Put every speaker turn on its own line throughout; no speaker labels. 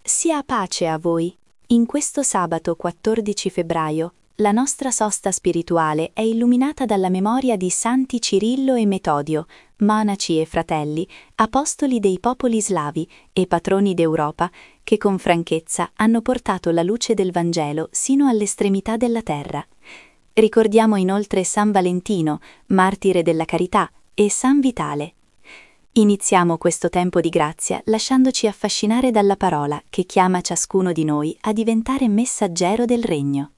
Sia pace a voi. In questo sabato 14 febbraio, la nostra sosta spirituale è illuminata dalla memoria di Santi Cirillo e Metodio, monaci e fratelli, apostoli dei popoli slavi e patroni d'Europa, che con franchezza hanno portato la luce del Vangelo sino all'estremità della terra. Ricordiamo inoltre San Valentino, martire della carità, e San Vitale. Iniziamo questo tempo di grazia lasciandoci affascinare dalla parola che chiama ciascuno di noi a diventare messaggero del regno.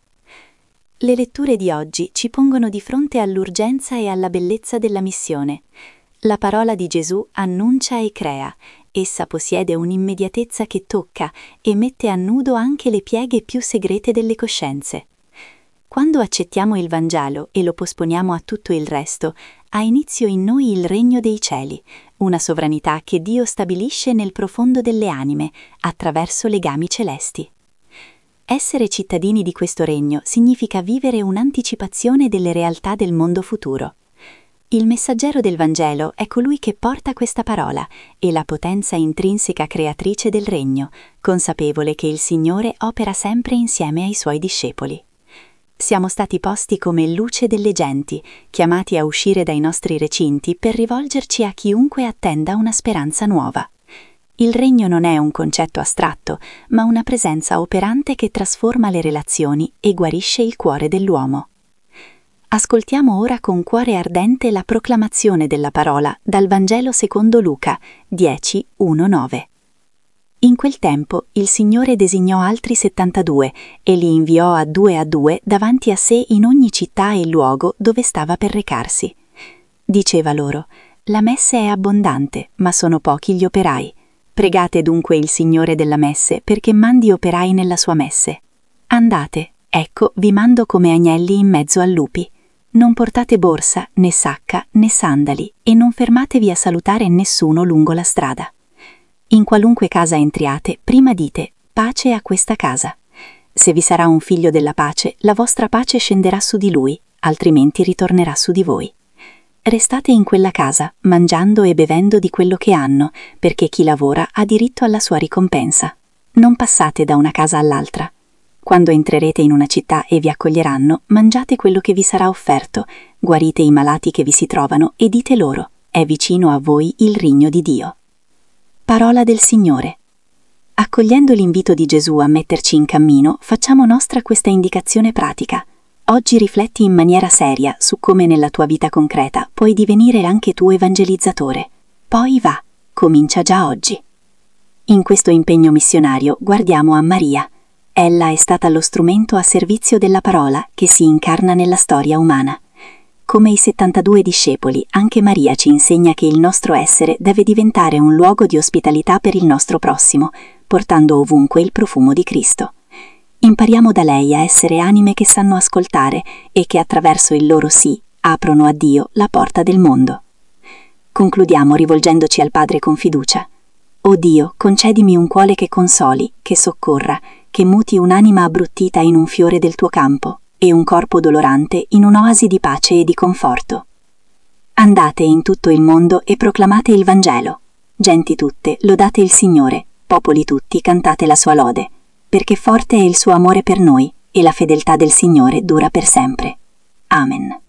Le letture di oggi ci pongono di fronte all'urgenza e alla bellezza della missione. La parola di Gesù annuncia e crea, essa possiede un'immediatezza che tocca e mette a nudo anche le pieghe più segrete delle coscienze. Quando accettiamo il Vangelo e lo posponiamo a tutto il resto, ha inizio in noi il regno dei cieli, una sovranità che Dio stabilisce nel profondo delle anime, attraverso legami celesti. Essere cittadini di questo regno significa vivere un'anticipazione delle realtà del mondo futuro. Il messaggero del Vangelo è colui che porta questa parola e la potenza intrinseca creatrice del regno, consapevole che il Signore opera sempre insieme ai suoi discepoli. Siamo stati posti come luce delle genti, chiamati a uscire dai nostri recinti per rivolgerci a chiunque attenda una speranza nuova. Il regno non è un concetto astratto, ma una presenza operante che trasforma le relazioni e guarisce il cuore dell'uomo. Ascoltiamo ora con cuore ardente la proclamazione della parola dal Vangelo secondo Luca 10:1-9. In quel tempo il Signore designò altri 72 e li inviò a due davanti a sé in ogni città e luogo dove stava per recarsi. Diceva loro: «La messe è abbondante, ma sono pochi gli operai. Pregate dunque il Signore della messe perché mandi operai nella sua messe. Andate, ecco, vi mando come agnelli in mezzo a lupi. Non portate borsa, né sacca, né sandali, e non fermatevi a salutare nessuno lungo la strada. In qualunque casa entriate, prima dite: pace a questa casa. Se vi sarà un figlio della pace, la vostra pace scenderà su di lui, altrimenti ritornerà su di voi. Restate in quella casa, mangiando e bevendo di quello che hanno, perché chi lavora ha diritto alla sua ricompensa. Non passate da una casa all'altra. Quando entrerete in una città e vi accoglieranno, mangiate quello che vi sarà offerto, guarite i malati che vi si trovano e dite loro: è vicino a voi il regno di Dio». Parola del Signore. Accogliendo l'invito di Gesù a metterci in cammino, facciamo nostra questa indicazione pratica. Oggi rifletti in maniera seria su come nella tua vita concreta puoi divenire anche tu evangelizzatore. Poi va, comincia già oggi. In questo impegno missionario guardiamo a Maria. Ella è stata lo strumento a servizio della parola che si incarna nella storia umana. Come i 72 discepoli, anche Maria ci insegna che il nostro essere deve diventare un luogo di ospitalità per il nostro prossimo, portando ovunque il profumo di Cristo. Impariamo da lei a essere anime che sanno ascoltare e che attraverso il loro sì aprono a Dio la porta del mondo. Concludiamo rivolgendoci al Padre con fiducia. O Dio, concedimi un cuore che consoli, che soccorra, che muti un'anima abbruttita in un fiore del tuo campo e un corpo dolorante in un'oasi di pace e di conforto. Andate in tutto il mondo e proclamate il Vangelo. Genti tutte, lodate il Signore, popoli tutti, cantate la sua lode, perché forte è il suo amore per noi e la fedeltà del Signore dura per sempre. Amen.